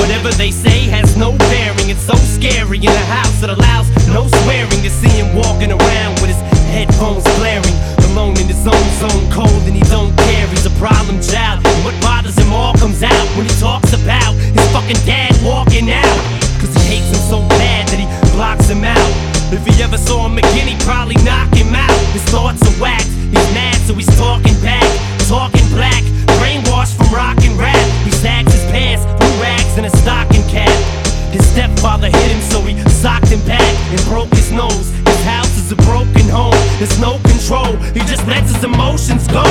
Whatever they say has no bearing. It's so scary in a house that allows no swearing. To see him walking around with his headphones blaring, alone in his own zone, cold and he don't care. He's a problem child, and what bothers him all comes out when he talks about his fucking dad walking out. Cause he hates him so bad that he blocks him out. If he ever saw him again, he'd probably knock him out. His thoughts are whacked, he's mad so he's talking back, talking black, brainwashed from rock and rap. He sags his pants, blue rags and a stocking cap. His stepfather hit him so he socked him back and broke his nose. His house is a broken home, there's no control, he just lets his emotions go.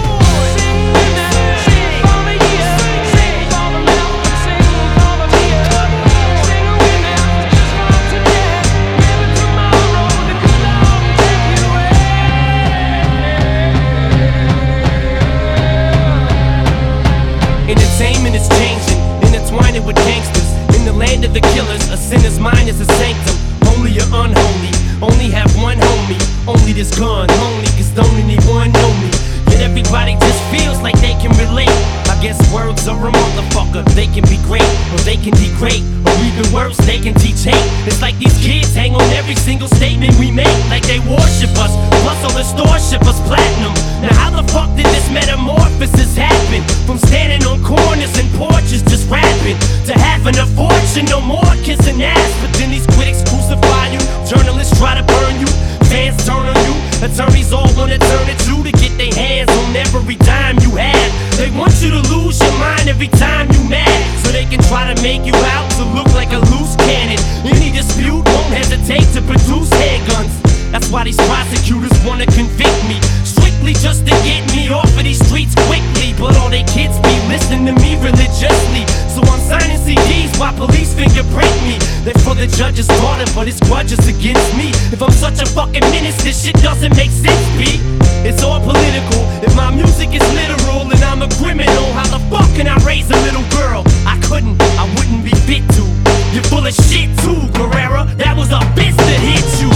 Entertainment is changing, intertwining with gangsters. In the land of the killers, a sinner's mind is a sanctum. Only you're unholy, only have one homie. Only this gun, lonely, cause don't anyone know me. Yet everybody just feels like they can relate. I guess words are a motherfucker. They can be great, or they can degrade, or even worse, they can teach hate. It's like these kids hang on every single statement we make, like they worship us. Plus all the stores ship us platinum. Now how the fuck did this metamorphosis happen? From standing on corners and porches just rapping, to having a fortune, no more kissing ass. But then these critics crucify you, journalists try to burn you, fans turn on you, attorneys all wanna turn it to get their hands on every dime you have. They want you to lose your mind every time you mad, so they can try to make you out to look like a loose cannon. Any dispute won't hesitate to produce handguns. That's why these prosecutors wanna convict me, strictly just to get me off of these streets quickly. But all they kids be listening to me religiously, so I'm signing CDs while police fingerprint me. They're for the judge's daughter, but his grudge is against me. If I'm such a fucking menace, this shit doesn't make sense, B. It's all political. If my music is literal and I'm a criminal, how the fuck can I raise a little girl? I couldn't, I wouldn't be fit to. You're full of shit too, Guerrera. That was a bitch that hit you.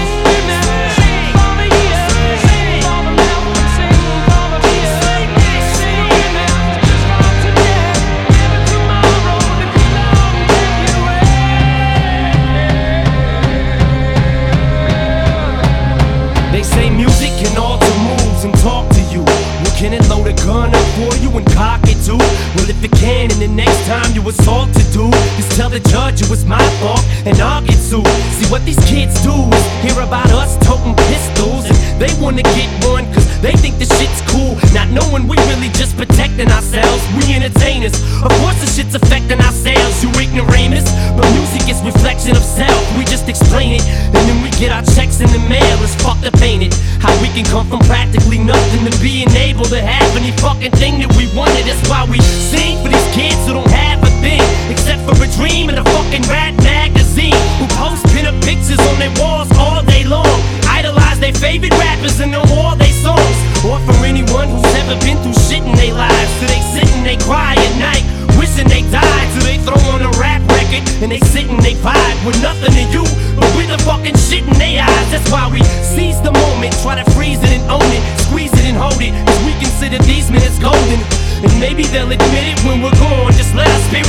They say music can alter moods and talk to you. Well, can it load a gun up for you and cock it too? Well, if it can, and the next time you assault a dude, just tell the judge it was my fault and I'll get sued. See what these kids do is hear about us toting pistols, and they wanna get one cause they think the shit's cool, not knowing we really just protecting ourselves. We entertainers, of course the shit's affecting our sales, you ignoramus. But music is reflection of self, we just explain it, and then we get our checks in the mail. It's fucked up, ain't it? How we can come from practically nothing to being able to have any fucking thing that we wanted. That's why we sing for these kids who don't have a thing except for a dream and a fucking rap magazine, who post pinup pictures on their walls all day long, idolize their favorite rappers and know all their songs. Or for anyone who's ever been through shit in their lives, so they sit and they cry at night wishing they died, so they throw on a rap record and they sit and they vibe with nothing to you but with the fucking shit in their eyes. That's why we seize the moment, try to freeze it and own it, squeeze it and hold it, cause we consider these minutes golden. And maybe they'll admit it when we're gone, just let our spirit